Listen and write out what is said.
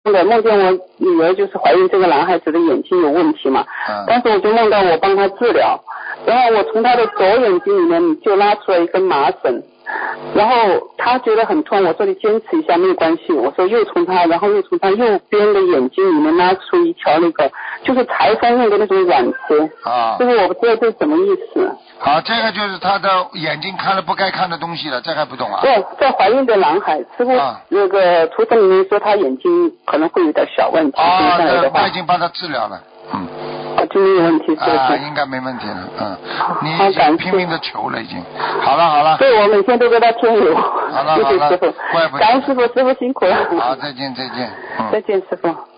梦见我女儿就是怀孕这个男孩子的眼睛有问题嘛，当时我就梦到我帮他治疗，然后我从他的左眼睛里面就拉出来一根麻绳，然后他觉得很痛，我说你坚持一下没有关系，我说又从他右边的眼睛里面拉出一条那个就是裁缝用的那种软丝啊，就是我不知道这是什么意思。 好，这个就是他的眼睛看了不该看的东西了，这还不懂啊？ 对，在怀孕的男孩，师傅那个图腾里面说他眼睛可能会有点小问题。 啊，他已经帮他治疗了， 就没有问题，是不是？ 应该没问题了，你已经拼命的求了，已经。好了。 对，我每天都给他添油。 好了， 谢谢师傅，感恩师傅，师傅辛苦了。 好，再见。 再见，师傅。